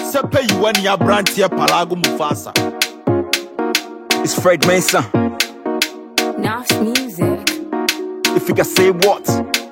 Sepe you when you brand here Palago Mufasa. It's Fred Mensah. Nafs music. If you can say what?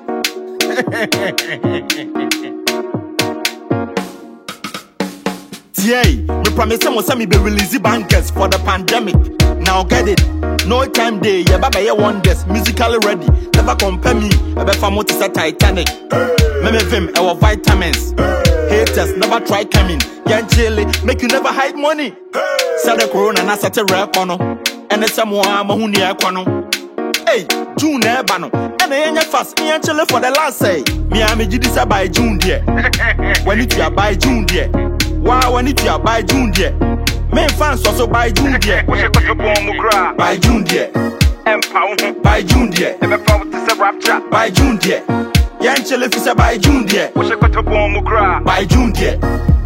Yay, me promise me be release bankers for the pandemic. Now get it. No time day, yeah, baba, yeah, wonders. Musically ready. Never compare me. I bet for motis a Titanic. Meme vim, our vitamins. Haters never try coming. Yan chili, make you never hide money. Say the corona na sate rap on. And it's some more mahuni aquano. Hey, June ebano. And the end fast, me and chili for the last say. Me and me jidisa by June dear. When it you by June dear. Wow, when it you by June dear. Main fans also by June dear. By June dear. By June dear. By June dear. Yan chili fisa by June dear. By June dear.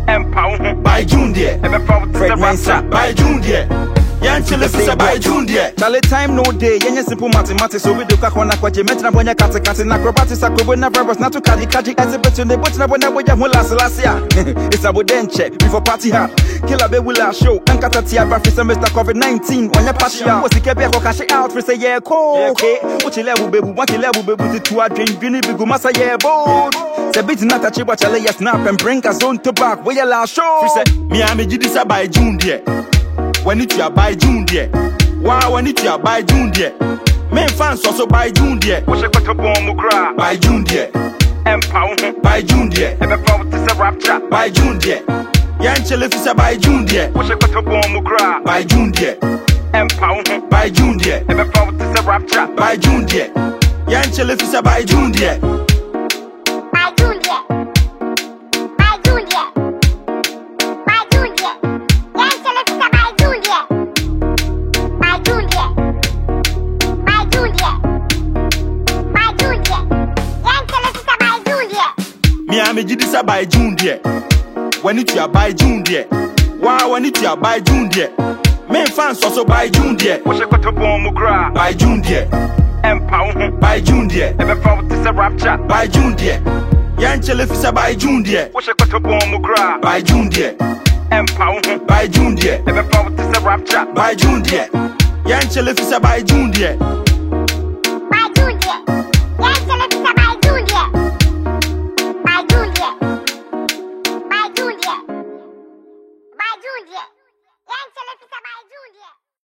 By June dear. Fred Mensah. By June dear. Yan chili fisa by June dear. Charlie time no day, yenye simple mathematics. So we do kakwana kwa jemet na bonya kate na acrobatics akrobo na verbs na to kaji exhibit on the boat na bonya boya hula salasia. It's a bodenche before party hat. Killer be will show and katatia for Mr. COVID-19 on your partial. Was the kebe ko cash out for say yeah ko. Okay, what you level baby, what you level baby to a drink green big massa yeah bold. Say bit not a chiba chale ya snap and bring us on to back where you la show. Me and me jidisa by June dear. When it you by June dear. Wow, when it you by June dear. Main fans also by June dear. By June dear. By June dear. By June dear. Yan chili fisa by June dear. By June dear. By June dear. By June dear. Yan chili fisa by June dear. By June dear. By June dear. By June dear. Yan chili fisa by June dear. By June dear. By June dear. By June dear. Yan chili fisa by June dear. Me and me jidisa by June dear. When it you by June dear. Wow, when it you by June dear. Main fans also by June dear. By June dear. By June dear. By June dear. Yan chili fisa by June dear. By June dear. By June dear. By June dear. Yan chili fisa by June dear.